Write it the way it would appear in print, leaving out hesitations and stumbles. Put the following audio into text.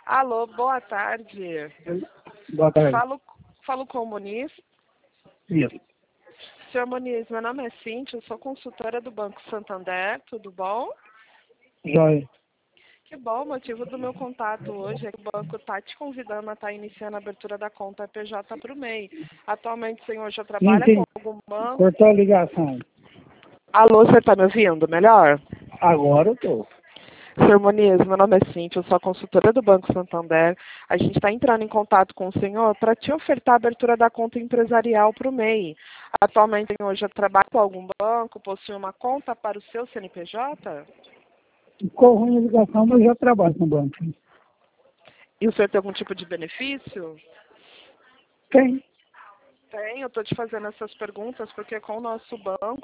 Alô, boa tarde. Boa tarde. Falo com o Muniz. Isso. Senhor Muniz, meu nome é Cíntia, eu sou consultora do Banco Santander, tudo bom? Joia. Que bom, o motivo do meu contato hoje é que o banco está te convidando a estar iniciando a abertura da conta PJ para o MEI. Atualmente o senhor já trabalha Sim. com algum banco? Cortou a ligação. Alô, você está me ouvindo melhor? Agora eu tô. Senhor Muniz, meu nome é Cíntia, eu sou a consultora do Banco Santander. A gente está entrando em contato com o senhor para te ofertar a abertura da conta empresarial para o MEI. Atualmente o senhor já trabalha com algum banco, possui uma conta para o seu CNPJ? Ficou ruim a ligação, mas eu já trabalho com banco. E o senhor tem algum tipo de benefício? Tem. Tem, eu estou te fazendo essas perguntas porque com o nosso banco